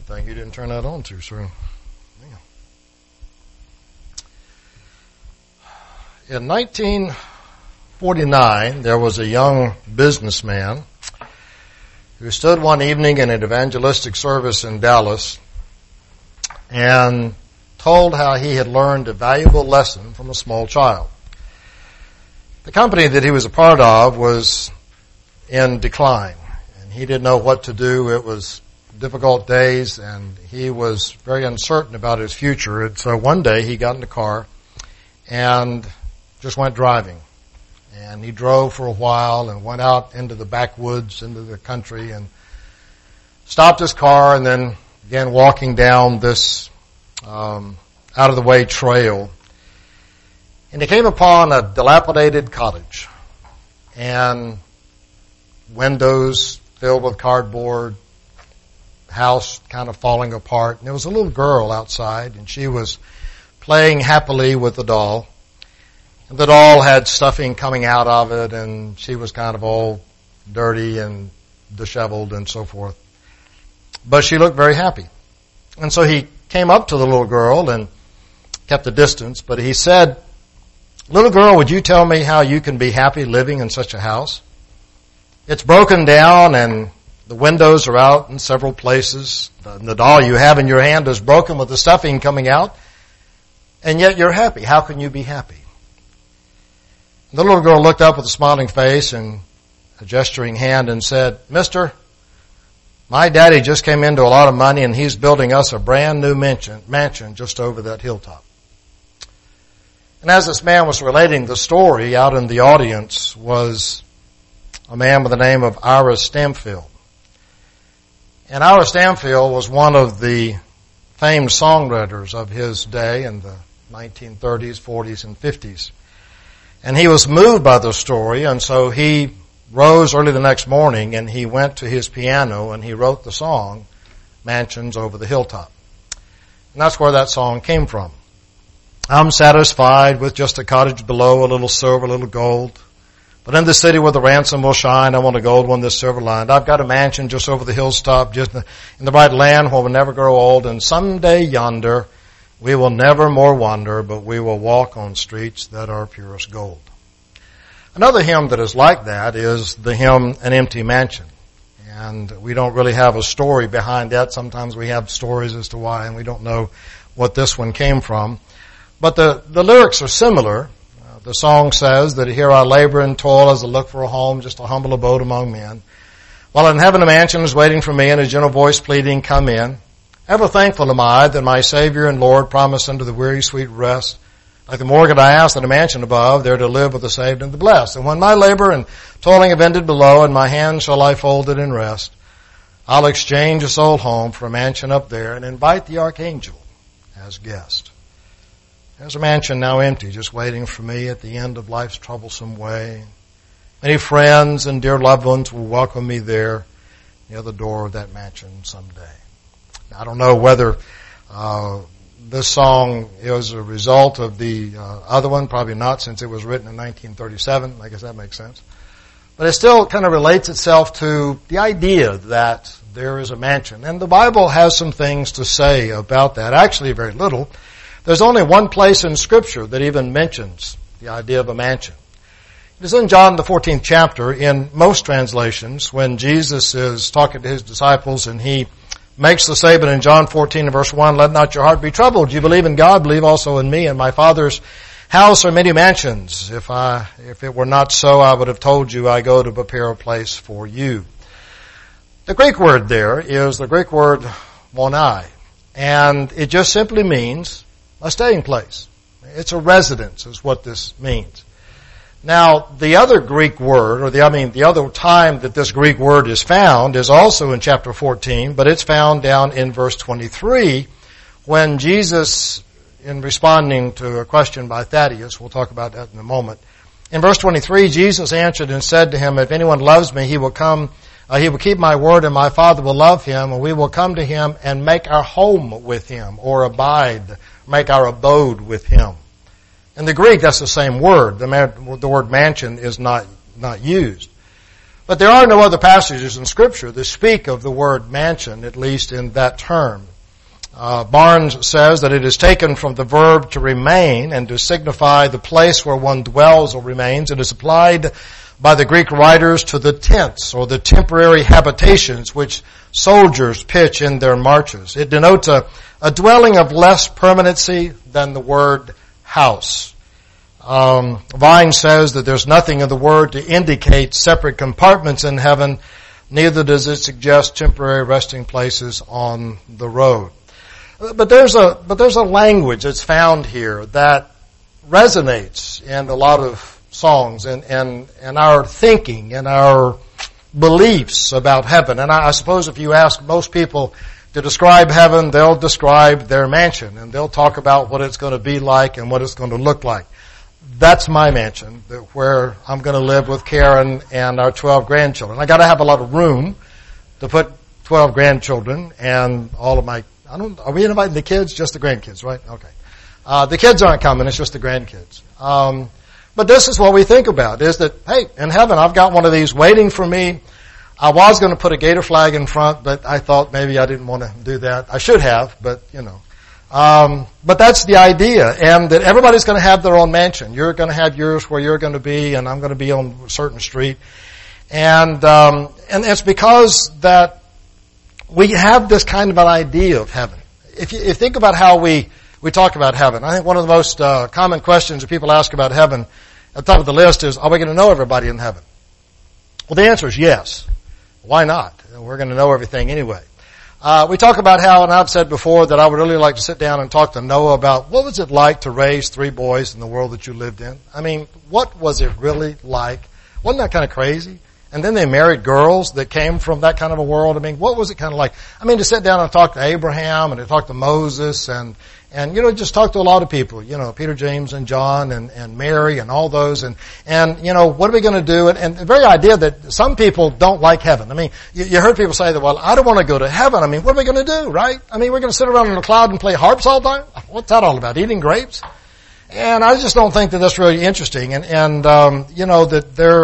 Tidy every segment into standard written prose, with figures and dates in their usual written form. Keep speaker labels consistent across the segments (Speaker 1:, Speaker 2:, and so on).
Speaker 1: thing you didn't turn that on to, sir. In 1949, there was a young businessman who stood one evening in an evangelistic service in Dallas and told how he had learned a valuable lesson from a small child. The company that he was a part of was in decline, and he didn't know what to do. It was difficult days, and he was very uncertain about his future. And so one day he got in the car and just went driving. And he drove for a while and went out into the backwoods, into the country, and stopped his car and then began walking down this out-of-the-way trail. And he came upon a dilapidated cottage and windows filled with cardboard, house kind of falling apart. And there was a little girl outside, and she was playing happily with the doll. And the doll had stuffing coming out of it, and she was kind of all dirty and disheveled and so forth. But she looked very happy. And so he came up to the little girl and kept a distance, but he said, "Little girl, would you tell me how you can be happy living in such a house? It's broken down and the windows are out in several places. The doll you have in your hand is broken with the stuffing coming out, and yet you're happy. How can you be happy?" The little girl looked up with a smiling face and a gesturing hand and said, "Mister, my daddy just came into a lot of money and he's building us a brand new mansion just over that hilltop." And as this man was relating the story, out in the audience was a man by the name of Ira Stamfield. And Ira Stamfield was one of the famed songwriters of his day in the 1930s, 40s, and 50s. And he was moved by the story, and so he rose early the next morning and he went to his piano and he wrote the song, Mansions Over the Hilltop. And that's where that song came from. I'm satisfied with just a cottage below, a little silver, a little gold. But in the city where the ransom will shine, I want a gold one that's silver lined. I've got a mansion just over the hilltop, just in the bright land where we'll never grow old. And someday yonder, we will never more wander, but we will walk on streets that are purest gold. Another hymn that is like that is the hymn, An Empty Mansion. And we don't really have a story behind that. Sometimes we have stories as to why, and we don't know what this one came from. But the lyrics are similar. The song says that here I labor and toil as I look for a home, just a humble abode among men. While in heaven a mansion is waiting for me and a gentle voice pleading, come in. Ever thankful am I that my Savior and Lord promised unto the weary sweet rest. Like the mortgage I ask that a mansion above, there to live with the saved and the blessed. And when my labor and toiling have ended below, in my hand shall lie folded in rest, I'll exchange this old home for a mansion up there and invite the archangel as guest. There's a mansion now empty, just waiting for me at the end of life's troublesome way. Many friends and dear loved ones will welcome me there near the door of that mansion someday. Now, I don't know whether this song is a result of the other one. Probably not, since it was written in 1937. I guess that makes sense. But it still kind of relates itself to the idea that there is a mansion. And the Bible has some things to say about that. Actually, very little. There's only one place in Scripture that even mentions the idea of a mansion. It is in John the 14th chapter, in most translations, when Jesus is talking to his disciples and he makes the statement in John 14 and verse 1, let not your heart be troubled. You believe in God, believe also in me. In my Father's house are many mansions. If it were not so, I would have told you I go to prepare a place for you. The Greek word there is the Greek word monai, and it just simply means a staying place. It's a residence is what this means. Now, the other Greek word, the other time that this Greek word is found is also in chapter 14, but it's found down in verse 23 when Jesus, in responding to a question by Thaddeus, we'll talk about that in a moment. In verse 23, Jesus answered and said to him, if anyone loves me, he will keep my word, and my Father will love him, and we will come to him and make our home with him, or make our abode with him. In the Greek, that's the same word. The word mansion is not used. But there are no other passages in Scripture that speak of the word mansion, at least in that term. Barnes says that it is taken from the verb to remain and to signify the place where one dwells or remains. It is applied by the Greek writers to the tents or the temporary habitations which soldiers pitch in their marches. It denotes a dwelling of less permanency than the word house. Vine says that there's nothing in the word to indicate separate compartments in heaven, neither does it suggest temporary resting places on the road. But there's a language that's found here that resonates in a lot of songs and our thinking and our beliefs about heaven. And I suppose if you ask most people to describe heaven, they'll describe their mansion and they'll talk about what it's going to be like and what it's going to look like. That's my mansion, where I'm going to live with Karen and our 12 grandchildren. I got to have a lot of room to put 12 grandchildren and all of my. Are we inviting the kids? Just the grandkids, right? Okay. The kids aren't coming. It's just the grandkids. But this is what we think about: is that hey, in heaven I've got one of these waiting for me. I was going to put a gator flag in front, but I thought maybe I didn't want to do that. I should have, but you know. But that's the idea, and that everybody's going to have their own mansion. You're going to have yours where you're going to be, and I'm going to be on a certain street. And it's because that we have this kind of an idea of heaven. If you think about how we talk about heaven, I think one of the most common questions that people ask about heaven at the top of the list is, are we going to know everybody in heaven? Well, the answer is yes. Why not? We're going to know everything anyway. We talk about how, and I've said before, that I would really like to sit down and talk to Noah about what was it like to raise 3 boys in the world that you lived in. I mean, what was it really like? Wasn't that kind of crazy? And then they married girls that came from that kind of a world. I mean, what was it kind of like? I mean, to sit down and talk to Abraham and to talk to Moses and just talk to a lot of people, Peter, James, and John and Mary and all those and what are we going to do? And the very idea that some people don't like heaven. I mean, you heard people say that, well, I don't want to go to heaven. I mean, what are we going to do, right? I mean, we're going to sit around in a cloud and play harps all the time? What's that all about? Eating grapes? And I just don't think that that's really interesting. That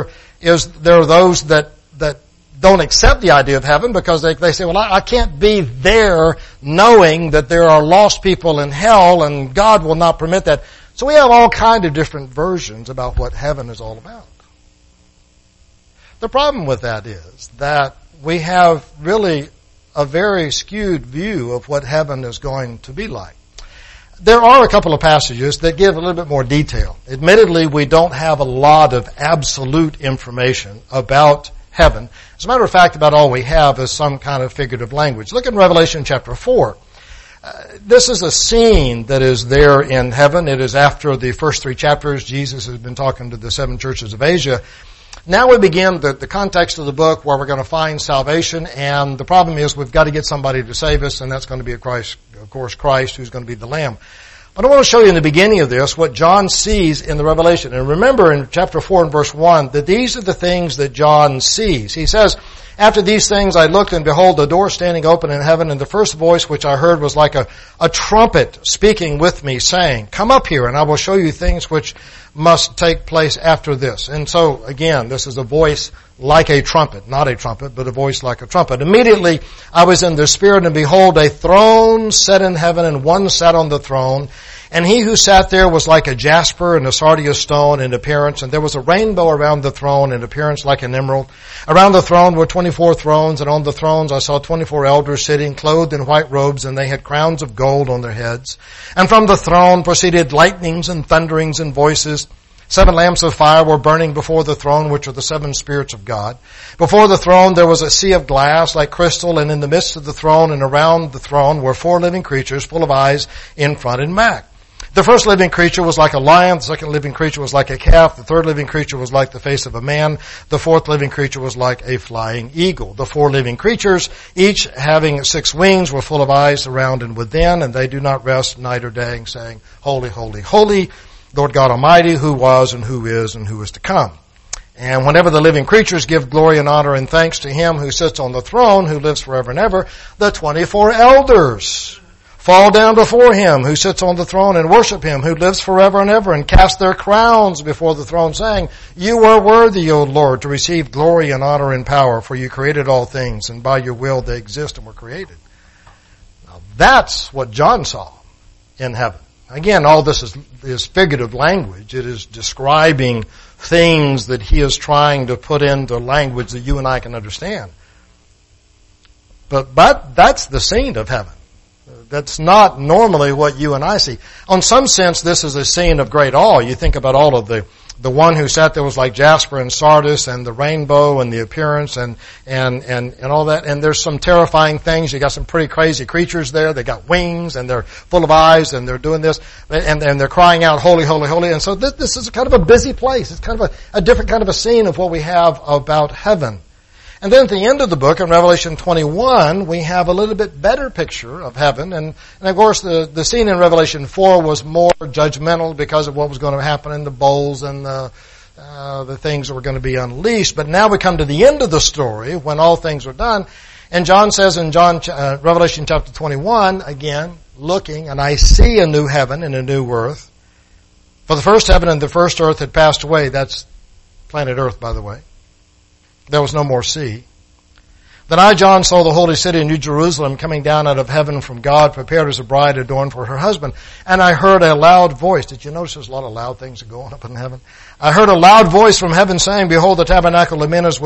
Speaker 1: there are those that don't accept the idea of heaven because they say, well, I can't be there knowing that there are lost people in hell and God will not permit that. So we have all kinds of different versions about what heaven is all about. The problem with that is that we have really a very skewed view of what heaven is going to be like. There are a couple of passages that give a little bit more detail. Admittedly, we don't have a lot of absolute information about heaven. As a matter of fact, about all we have is some kind of figurative language. Look in Revelation chapter 4. This is a scene that is there in heaven. It is after the first 3 chapters. Jesus has been talking to the 7 churches of Asia. Now we begin the context of the book where we're going to find salvation, and the problem is we've got to get somebody to save us, and that's going to be Christ, who's going to be the Lamb. But I want to show you in the beginning of this what John sees in the Revelation. And remember in chapter 4 and verse 1 that these are the things that John sees. He says, after these things I looked, and behold, a door standing open in heaven, and the first voice which I heard was like a trumpet speaking with me, saying, come up here, and I will show you things which must take place after this. And so, again, this is a voice like a trumpet, not a trumpet, but a voice like a trumpet. Immediately I was in the Spirit, and behold, a throne set in heaven, and one sat on the throne. And he who sat there was like a jasper and a sardius stone in appearance, and there was a rainbow around the throne in appearance like an emerald. Around the throne were 24 thrones, and on the thrones I saw 24 elders sitting, clothed in white robes, and they had crowns of gold on their heads. And from the throne proceeded lightnings and thunderings and voices. 7 lamps of fire were burning before the throne, which are the 7 spirits of God. Before the throne there was a sea of glass like crystal, and in the midst of the throne and around the throne were 4 living creatures full of eyes in front and back. The first living creature was like a lion, the second living creature was like a calf, the third living creature was like the face of a man, the fourth living creature was like a flying eagle. The 4 living creatures, each having 6 wings, were full of eyes around and within, and they do not rest night or day, saying, Holy, holy, holy, Lord God Almighty, who was and who is to come. And whenever the living creatures give glory and honor and thanks to him who sits on the throne, who lives forever and ever, the 24 elders fall down before him who sits on the throne and worship him who lives forever and ever, and cast their crowns before the throne, saying, You are worthy, O Lord, to receive glory and honor and power, for you created all things, and by your will they exist and were created. Now that's what John saw in heaven. Again, all this is figurative language. It is describing things that he is trying to put into language that you and I can understand. But that's the scene of heaven. That's not normally what you and I see. On some sense, this is a scene of great awe. You think about all of the one who sat there was like jasper and sardis, and the rainbow and the appearance and all that. And there's some terrifying things. You got some pretty crazy creatures there. They got wings and they're full of eyes and they're doing this and they're crying out, Holy, holy, holy. And so this is kind of a busy place. It's kind of a different kind of a scene of what we have about heaven. And then at the end of the book, in Revelation 21, we have a little bit better picture of heaven. And of course, the scene in Revelation 4 was more judgmental because of what was going to happen in the bowls and the things that were going to be unleashed. But now we come to the end of the story when all things are done. And John says in Revelation chapter 21, again, looking, and I see a new heaven and a new earth. For the first heaven and the first earth had passed away. That's planet Earth, by the way. There was no more sea. Then I, John, saw the holy city, New Jerusalem, coming down out of heaven from God, prepared as a bride adorned for her husband. And I heard a loud voice. Did you notice there's a lot of loud things that go on up in heaven? I heard a loud voice from heaven saying, Behold, the tabernacle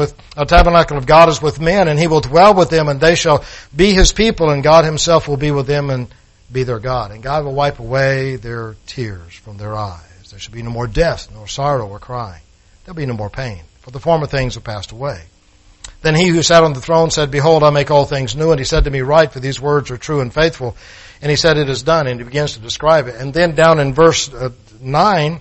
Speaker 1: of God is with men, and he will dwell with them, and they shall be his people, and God himself will be with them and be their God. And God will wipe away their tears from their eyes. There shall be no more death, nor sorrow or crying. There'll be no more pain, for the former things have passed away. Then he who sat on the throne said, Behold, I make all things new. And he said to me, Write, for these words are true and faithful. And he said, It is done. And he begins to describe it. And then down in verse 10,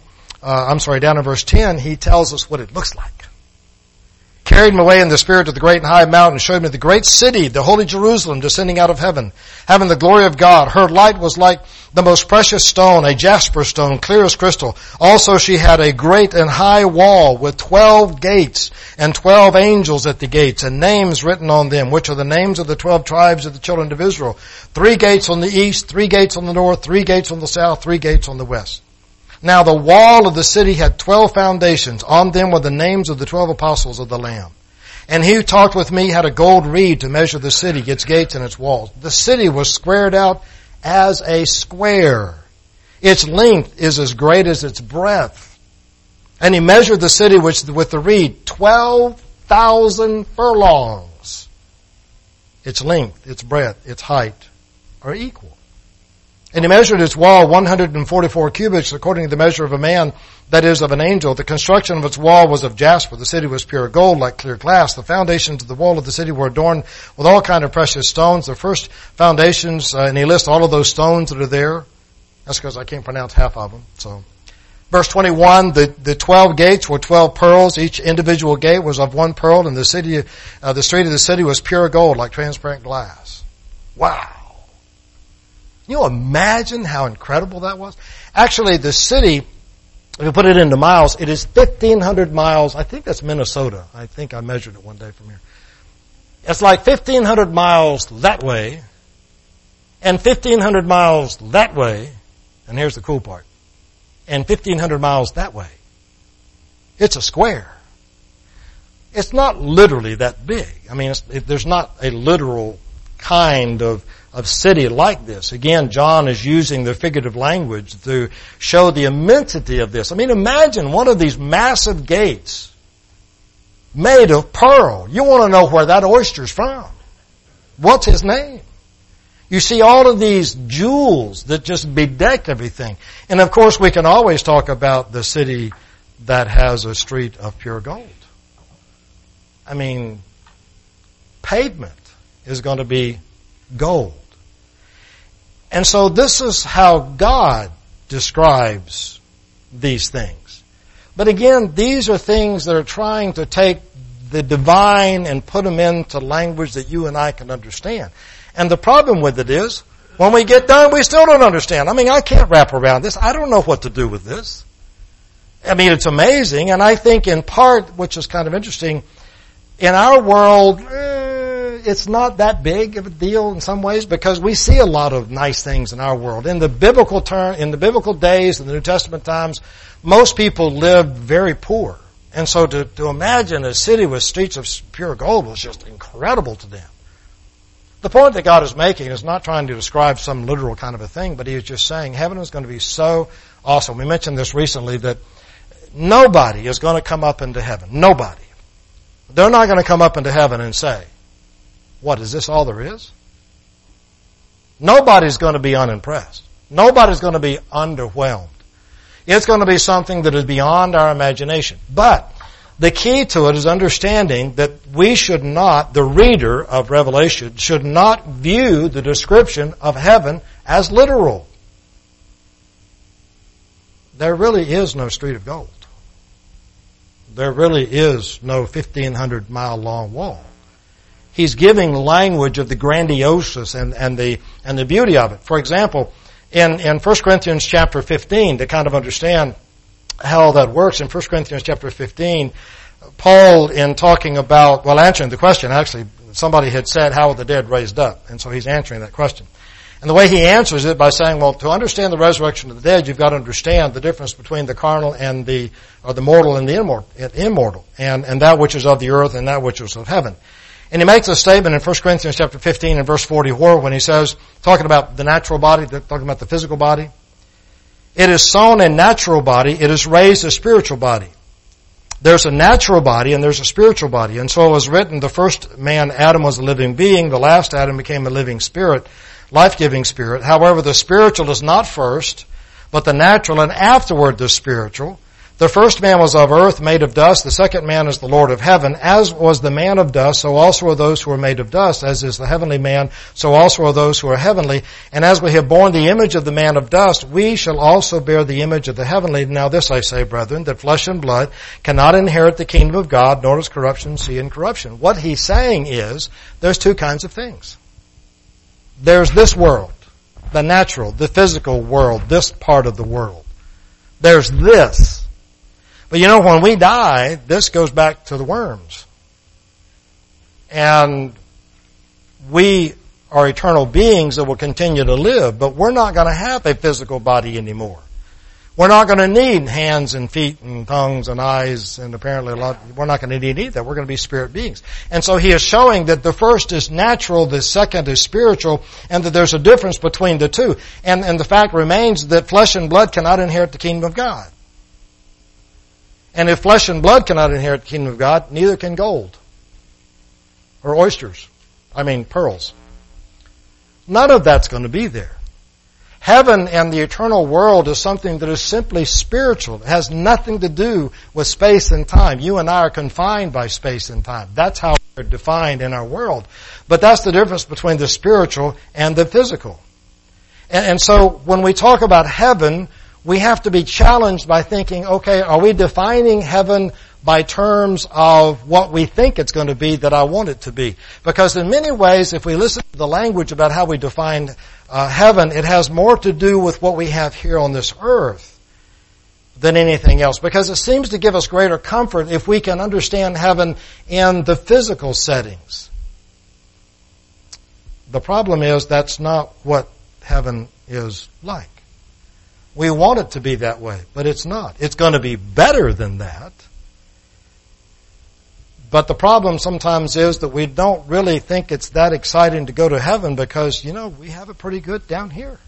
Speaker 1: he tells us what it looks like. Carried me away in the Spirit to the great and high mountain, and showed me the great city, the holy Jerusalem, descending out of heaven, having the glory of God. Her light was like the most precious stone, a jasper stone, clear as crystal. Also she had a great and high wall with 12 gates, and 12 angels at the gates, and names written on them, which are the names of the 12 tribes of the children of Israel. 3 gates on the east, 3 gates on the north, 3 gates on the south, 3 gates on the west. Now the wall of the city had 12 foundations. On them were the names of the 12 apostles of the Lamb. And he who talked with me had a gold reed to measure the city, its gates and its walls. The city was squared out as a square. Its length is as great as its breadth. And he measured the city with the reed 12,000 furlongs. Its length, its breadth, its height are equal. And he measured its wall 144 cubits according to the measure of a man, that is, of an angel. The construction of its wall was of jasper. The city was pure gold, like clear glass. The foundations of the wall of the city were adorned with all kind of precious stones. The first foundations, and he lists all of those stones that are there. That's because I can't pronounce half of them. So, verse 21, the 12 gates were 12 pearls. Each individual gate was of 1 pearl, and the street of the city was pure gold, like transparent glass. Wow. Can you imagine how incredible that was? Actually, the city, if you put it into miles, it is 1,500 miles. I think that's Minnesota. I think I measured it one day from here. It's like 1,500 miles that way and 1,500 miles that way. And here's the cool part. And 1,500 miles that way. It's a square. It's not literally that big. I mean, there's not a literal kind of city like this. Again, John is using the figurative language to show the immensity of this. I mean, imagine one of these massive gates made of pearl. You want to know where that oyster's from. What's his name? You see all of these jewels that just bedeck everything. And of course, we can always talk about the city that has a street of pure gold. I mean, pavement is going to be gold. And so this is how God describes these things. But again, these are things that are trying to take the divine and put them into language that you and I can understand. And the problem with it is, when we get done, we still don't understand. I mean, I can't wrap around this. I don't know what to do with this. I mean, it's amazing. And I think in part, which is kind of interesting, in our world, it's not that big of a deal in some ways because we see a lot of nice things in our world. In the biblical days, in the New Testament times, most people lived very poor. And so to imagine a city with streets of pure gold was just incredible to them. The point that God is making is not trying to describe some literal kind of a thing, but He is just saying heaven is going to be so awesome. We mentioned this recently that nobody is going to come up into heaven. Nobody. They're not going to come up into heaven and say, what, is this all there is? Nobody's going to be unimpressed. Nobody's going to be underwhelmed. It's going to be something that is beyond our imagination. But the key to it is understanding that we should not, the reader of Revelation, should not view the description of heaven as literal. There really is no street of gold. There really is no 1,500-mile-long wall. He's giving language of the grandioseness and the beauty of it. For example, in 1 Corinthians chapter 15, to kind of understand how that works, in 1 Corinthians chapter 15, Paul, in talking about, answering the question, actually, somebody had said, how are the dead raised up? And so he's answering that question. And the way he answers it by saying, to understand the resurrection of the dead, you've got to understand the difference between the carnal and the mortal and the immortal, and that which is of the earth and that which is of heaven. And he makes a statement in 1 Corinthians chapter 15 and verse 44 when he says, talking about the natural body, talking about the physical body, it is sown a natural body, it is raised a spiritual body. There's a natural body and there's a spiritual body. And so it was written, the first man, Adam, was a living being. The last Adam became a living spirit, life-giving spirit. However, the spiritual is not first, but the natural, and afterward the spiritual. The first man was of earth, made of dust. The second man is the Lord of heaven. As was the man of dust, so also are those who are made of dust. As is the heavenly man, so also are those who are heavenly. And as we have borne the image of the man of dust, we shall also bear the image of the heavenly. Now this I say, brethren, that flesh and blood cannot inherit the kingdom of God, nor does corruption see in corruption. What he's saying is, there's two kinds of things. There's this world, the natural, the physical world, this part of the world. There's this. But when we die, this goes back to the worms. And we are eternal beings that will continue to live, but we're not going to have a physical body anymore. We're not going to need hands and feet and tongues and eyes, and apparently we're not going to need either. We're going to be spirit beings. And so he is showing that the first is natural, the second is spiritual, and that there's a difference between the two. And the fact remains that flesh and blood cannot inherit the kingdom of God. And if flesh and blood cannot inherit the kingdom of God, neither can gold. Or oysters. Pearls. None of that's going to be there. Heaven and the eternal world is something that is simply spiritual. It has nothing to do with space and time. You and I are confined by space and time. That's how we're defined in our world. But that's the difference between the spiritual and the physical. And so when we talk about heaven, we have to be challenged by thinking, okay, are we defining heaven by terms of what we think it's going to be that I want it to be? Because in many ways, if we listen to the language about how we define heaven, it has more to do with what we have here on this earth than anything else. Because it seems to give us greater comfort if we can understand heaven in the physical settings. The problem is that's not what heaven is like. We want it to be that way, but it's not. It's going to be better than that. But the problem sometimes is that we don't really think it's that exciting to go to heaven because, we have it pretty good down here.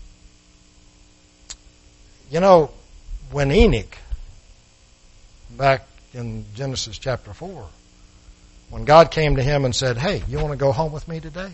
Speaker 1: When Enoch, back in Genesis chapter 4, when God came to him and said, hey, you want to go home with me today?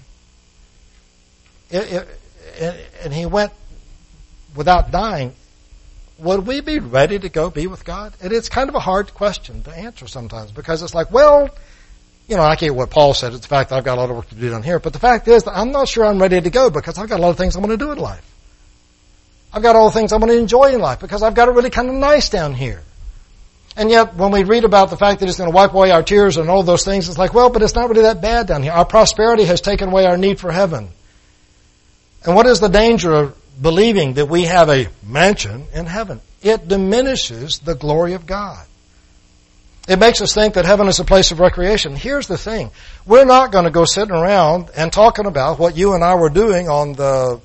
Speaker 1: And he went without dying, would we be ready to go be with God? And it's kind of a hard question to answer sometimes because it's like, I get what Paul said. It's the fact that I've got a lot of work to do down here. But the fact is that I'm not sure I'm ready to go because I've got a lot of things I want to do in life. I've got all the things I want to enjoy in life because I've got it really kind of nice down here. And yet when we read about the fact that it's going to wipe away our tears and all those things, it's like, but it's not really that bad down here. Our prosperity has taken away our need for heaven. And what is the danger of believing that we have a mansion in heaven? It diminishes the glory of God. It makes us think that heaven is a place of recreation. Here's the thing. We're not going to go sitting around and talking about what you and I were doing on the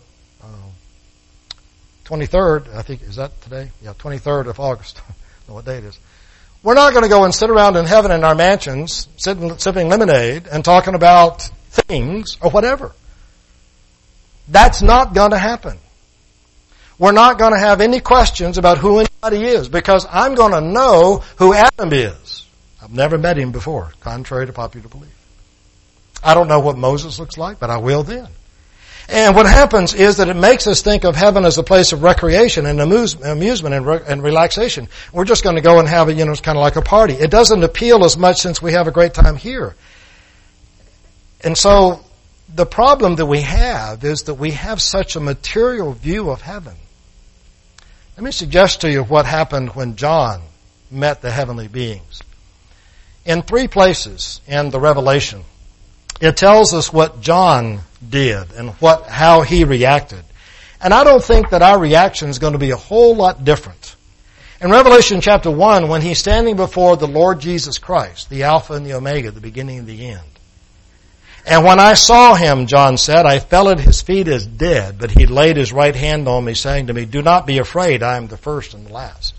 Speaker 1: 23rd, I think, is that today? Yeah, 23rd of August. I don't know what day it is. We're not going to go and sit around in heaven in our mansions, sipping lemonade and talking about things or whatever. That's not going to happen. We're not going to have any questions about who anybody is because I'm going to know who Adam is. I've never met him before, contrary to popular belief. I don't know what Moses looks like, but I will then. And what happens is that it makes us think of heaven as a place of recreation and amusement and relaxation. We're just going to go and have it, it's kind of like a party. It doesn't appeal as much since we have a great time here. And so the problem that we have is that we have such a material view of heaven. Let me suggest to you what happened when John met the heavenly beings. In 3 places in the Revelation, it tells us what John did and how he reacted. And I don't think that our reaction is going to be a whole lot different. In Revelation chapter 1, when he's standing before the Lord Jesus Christ, the Alpha and the Omega, the beginning and the end. And when I saw him, John said, I fell at his feet as dead, but he laid his right hand on me, saying to me, do not be afraid, I am the first and the last.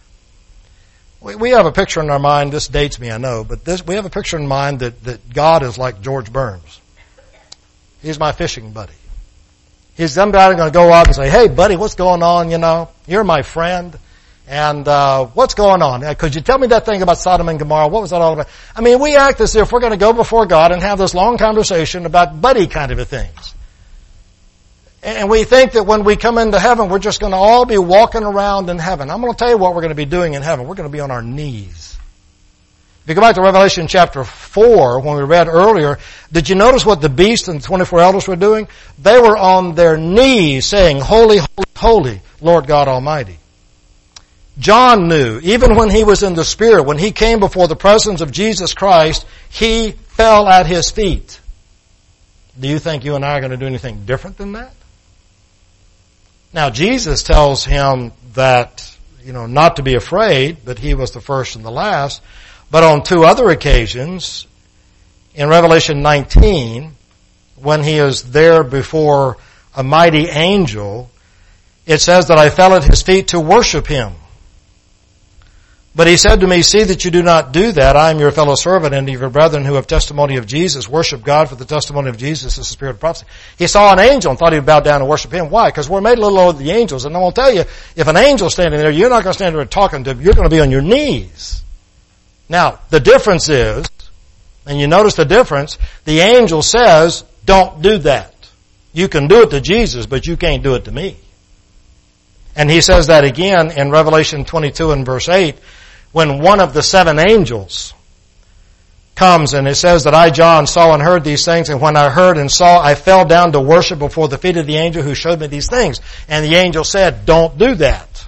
Speaker 1: We have a picture in our mind, this dates me, I know, but we have a picture in mind that God is like George Burns. He's my fishing buddy. He's somebody going to go out and say, hey buddy, what's going on, you're my friend. And what's going on? Could you tell me that thing about Sodom and Gomorrah? What was that all about? I mean, we act as if we're going to go before God and have this long conversation about buddy kind of things. And we think that when we come into heaven, we're just going to all be walking around in heaven. I'm going to tell you what we're going to be doing in heaven. We're going to be on our knees. If you go back to Revelation chapter 4, when we read earlier, did you notice what the beast and the 24 elders were doing? They were on their knees saying, holy, holy, holy, Lord God Almighty. John knew, even when he was in the Spirit, when he came before the presence of Jesus Christ, he fell at his feet. Do you think you and I are going to do anything different than that? Now, Jesus tells him that, not to be afraid, but he was the first and the last. But on 2 other occasions, in Revelation 19, when he is there before a mighty angel, it says that I fell at his feet to worship him. But he said to me, see that you do not do that. I am your fellow servant and of your brethren who have testimony of Jesus. Worship God, for the testimony of Jesus is the spirit of prophecy. He saw an angel and thought he would bow down and worship him. Why? Because we're made a little lower than the angels. And I'm going to tell you, if an angel's standing there, you're not going to stand there and talking to him. You're going to be on your knees. Now, the difference is, and you notice the difference, the angel says, don't do that. You can do it to Jesus, but you can't do it to me. And he says that again in Revelation 22 and verse 8, when one of the 7 angels comes, and it says that I, John, saw and heard these things, and when I heard and saw, I fell down to worship before the feet of the angel who showed me these things. And the angel said, don't do that.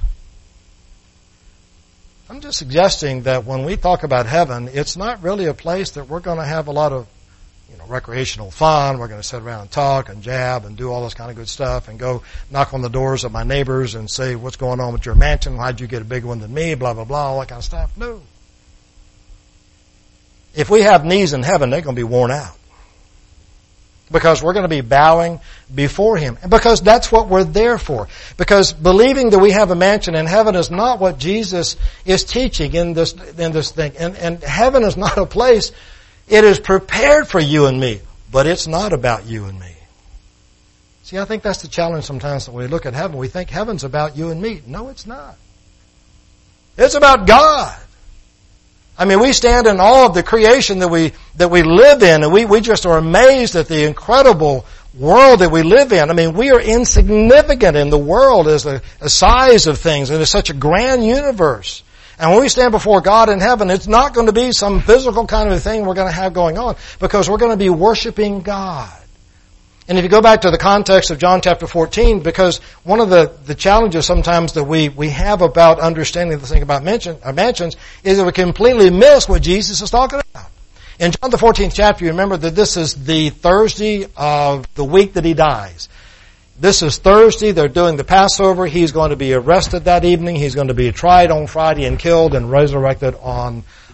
Speaker 1: I'm just suggesting that when we talk about heaven, it's not really a place that we're going to have a lot of recreational fun. We're going to sit around and talk and jab and do all this kind of good stuff and go knock on the doors of my neighbors and say, what's going on with your mansion? Why'd you get a bigger one than me? Blah, blah, blah, all that kind of stuff. No. If we have knees in heaven, they're going to be worn out. Because we're going to be bowing before Him. And because that's what we're there for. Because believing that we have a mansion in heaven is not what Jesus is teaching in this thing. And heaven is not a place. It is prepared for you and me, but it's not about you and me. See, I think that's the challenge sometimes when we look at heaven. We think heaven's about you and me. No, it's not. It's about God. I mean, we stand in awe of the creation that we live in, and we just are amazed at the incredible world that we live in. I mean, we are insignificant in the world as the size of things, and it's such a grand universe. And when we stand before God in heaven, it's not going to be some physical kind of a thing we're going to have going on, because we're going to be worshiping God. And if you go back to the context of John chapter 14, because one of the challenges sometimes that we have about understanding the thing about mansions is that we completely miss what Jesus is talking about. In John the 14th chapter, you remember that this is the Thursday of the week that He dies. This is Thursday. They're doing the Passover. He's going to be arrested that evening. He's going to be tried on Friday and killed and resurrected on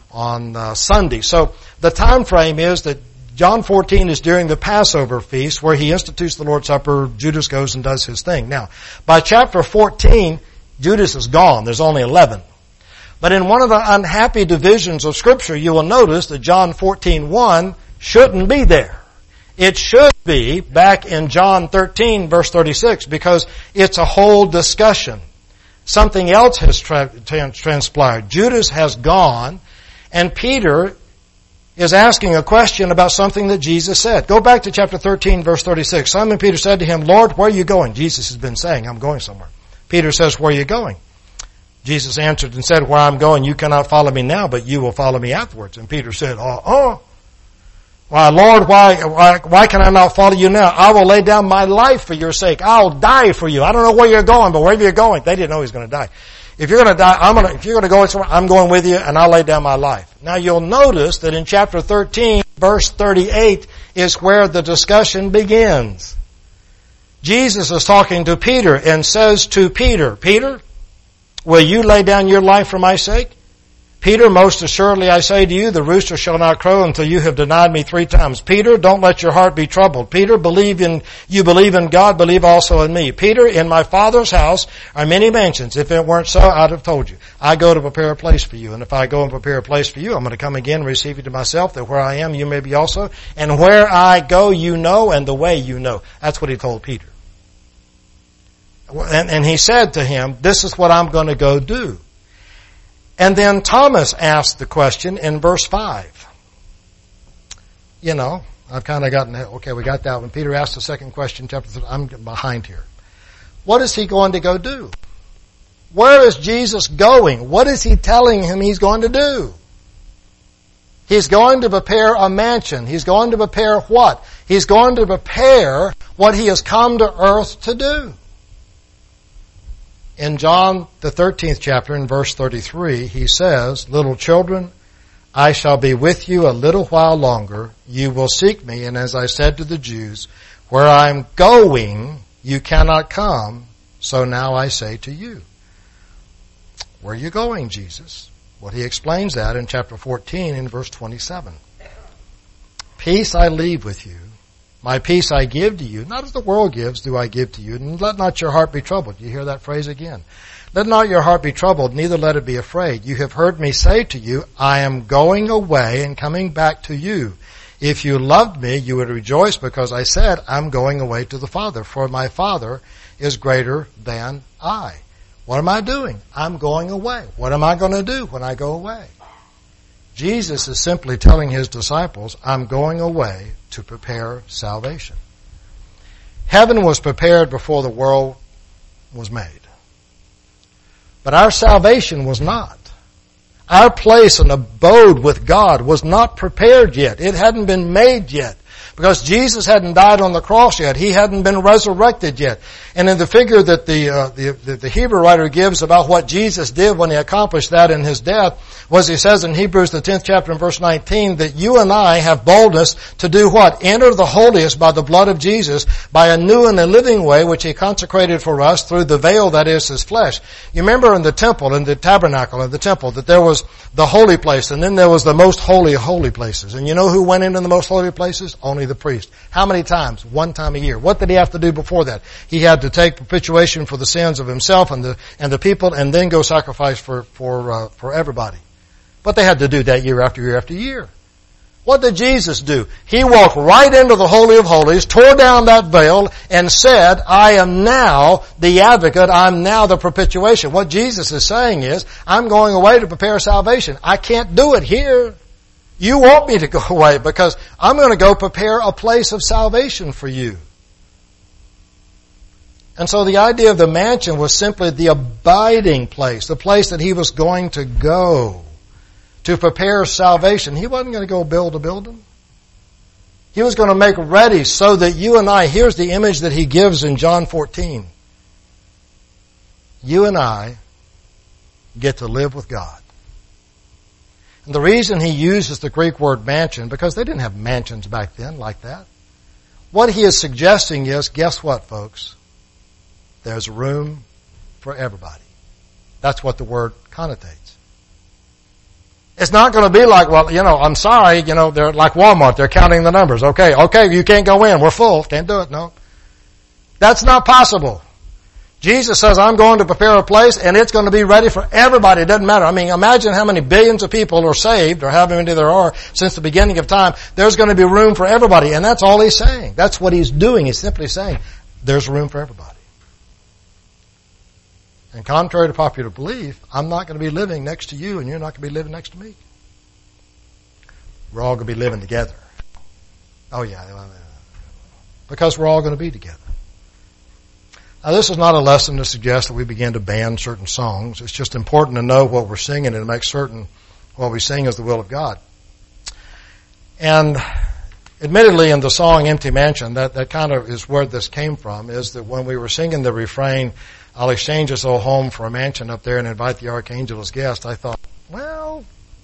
Speaker 1: Sunday. So the time frame is that John 14 is during the Passover feast where he institutes the Lord's Supper. Judas goes and does his thing. Now, by chapter 14, Judas is gone. There's only 11. But in one of the unhappy divisions of Scripture, you will notice that John 14:1 shouldn't be there. It should be back in John 13, verse 36, because it's a whole discussion. Something else has transpired. Judas has gone, and Peter is asking a question about something that Jesus said. Go back to chapter 13, verse 36. Simon Peter said to him, Lord, where are you going? Jesus has been saying, I'm going somewhere. Peter says, where are you going? Jesus answered and said, where I'm going, you cannot follow me now, but you will follow me afterwards. And Peter said, why, Lord, why can I not follow you now? I will lay down my life for your sake. I'll die for you. I don't know where you're going, but wherever you're going, they didn't know he was going to die. If you're going to die, if you're going to go somewhere, I'm going with you and I'll lay down my life. Now you'll notice that in chapter 13, verse 38 is where the discussion begins. Jesus is talking to Peter and says to Peter, Peter, will you lay down your life for my sake? Peter, most assuredly I say to you, the rooster shall not crow until you have denied me 3 times. Peter, don't let your heart be troubled. Peter, you believe in God, believe also in me. Peter, in my Father's house are many mansions. If it weren't so, I'd have told you. I go to prepare a place for you. And if I go and prepare a place for you, I'm going to come again and receive you to myself, that where I am, you may be also. And where I go, you know, and the way you know. That's what he told Peter. And he said to him, this is what I'm going to go do. And then Thomas asked the question in verse 5. You know, I've kind of gotten, okay, we got that one. Peter asked the second question, chapter 3. I'm behind here. What is he going to go do? Where is Jesus going? What is he telling him he's going to do? He's going to prepare a mansion. He's going to prepare what? He's going to prepare what he has come to earth to do. In John, the 13th chapter, in verse 33, he says, little children, I shall be with you a little while longer. You will seek me. And as I said to the Jews, where I'm going, you cannot come. So now I say to you. Where are you going, Jesus? Well, he explains that in chapter 14 in verse 27. Peace I leave with you. My peace I give to you, not as the world gives do I give to you, and let not your heart be troubled. You hear that phrase again. Let not your heart be troubled, neither let it be afraid. You have heard me say to you, I am going away and coming back to you. If you loved me, you would rejoice because I said, I'm going away to the Father, for my Father is greater than I. What am I doing? I'm going away. What am I going to do when I go away? Jesus is simply telling his disciples, I'm going away to prepare salvation. Heaven was prepared before the world was made. But our salvation was not. Our place and abode with God was not prepared yet. It hadn't been made yet. Because Jesus hadn't died on the cross yet. He hadn't been resurrected yet. And in the figure that the Hebrew writer gives about what Jesus did when he accomplished that in his death, was he says in Hebrews the 10th chapter and verse 19, that you and I have boldness to do what? Enter the holiest by the blood of Jesus, by a new and a living way which he consecrated for us through the veil that is his flesh. You remember in the temple, in the tabernacle of the temple, that there was the holy place, and then there was the most holy of holy places. And you know who went into the most holy places? Only the priest. How many times? 1 time a year. What did he have to do before that? He had to take propitiation for the sins of himself and the people, and then go sacrifice for everybody. But they had to do that year after year after year. What did Jesus do? He walked right into the Holy of Holies, tore down that veil, and said, I am now the advocate, I'm now the propitiation. What Jesus is saying is, I'm going away to prepare salvation. I can't do it here. You want me to go away because I'm going to go prepare a place of salvation for you. And so the idea of the mansion was simply the abiding place, the place that he was going to go to prepare salvation. He wasn't going to go build a building. He was going to make ready so that you and I, here's the image that he gives in John 14. You and I get to live with God. And the reason he uses the Greek word mansion, because they didn't have mansions back then like that. What he is suggesting is, guess what, folks? There's room for everybody. That's what the word connotates. It's not going to be like, well, I'm sorry, they're like Walmart. They're counting the numbers. Okay, you can't go in. We're full. Can't do it. No. That's not possible. Jesus says, I'm going to prepare a place, and it's going to be ready for everybody. It doesn't matter. I mean, imagine how many billions of people are saved, or how many there are since the beginning of time. There's going to be room for everybody, and that's all he's saying. That's what he's doing. He's simply saying, there's room for everybody. And contrary to popular belief, I'm not going to be living next to you, and you're not going to be living next to me. We're all going to be living together. Oh yeah, because we're all going to be together. Now, this is not a lesson to suggest that we begin to ban certain songs. It's just important to know what we're singing and to make certain what we sing is the will of God. And admittedly, in the song Empty Mansion, that kind of is where this came from, is that when we were singing the refrain, I'll exchange this old home for a mansion up there and invite the archangel as guest, I thought, well,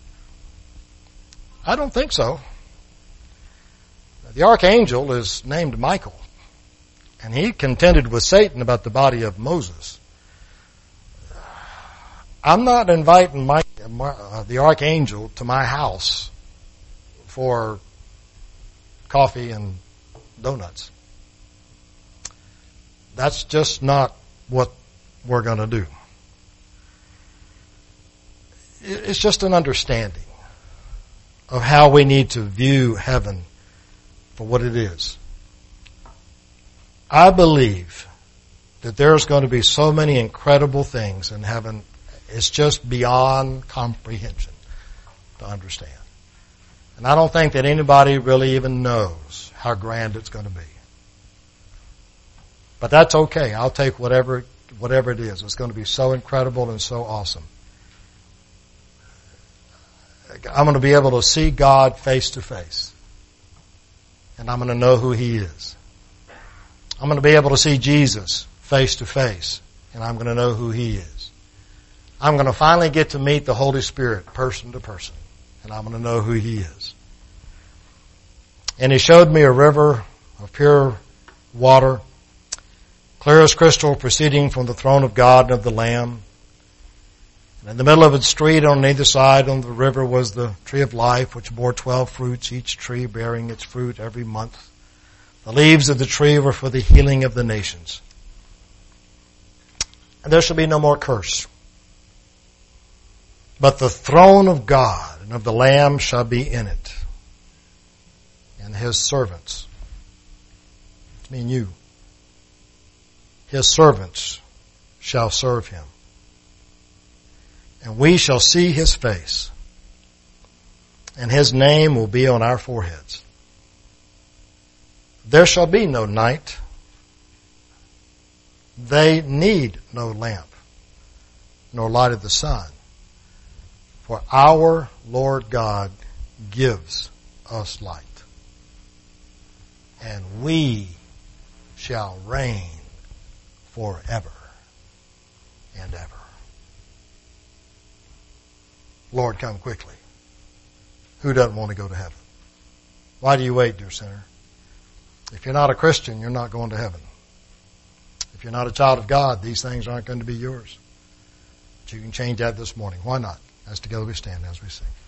Speaker 1: I don't think so. The archangel is named Michael. And he contended with Satan about the body of Moses. I'm not inviting the archangel to my house for coffee and donuts. That's just not what we're going to do. It's just an understanding of how we need to view heaven for what it is. I believe that there's going to be so many incredible things in heaven, it's just beyond comprehension to understand. And I don't think that anybody really even knows how grand it's going to be. But that's okay. I'll take whatever it is. It's going to be so incredible and so awesome. I'm going to be able to see God face to face. And I'm going to know who He is. I'm going to be able to see Jesus face to face, and I'm going to know who He is. I'm going to finally get to meet the Holy Spirit person to person, and I'm going to know who He is. And He showed me a river of pure water, clear as crystal, proceeding from the throne of God and of the Lamb. And in the middle of its street, on either side on the river, was the tree of life, which bore 12 fruits, each tree bearing its fruit every month. The leaves of the tree were for the healing of the nations. And there shall be no more curse. But the throne of God and of the Lamb shall be in it. And His servants, I mean you, His servants shall serve Him. And we shall see His face. And His name will be on our foreheads. There shall be no night. They need no lamp, nor light of the sun. For our Lord God gives us light. And we shall reign forever and ever. Lord, come quickly. Who doesn't want to go to heaven? Why do you wait, dear sinner? If you're not a Christian, you're not going to heaven. If you're not a child of God, these things aren't going to be yours. But you can change that this morning. Why not? As together we stand as we sing.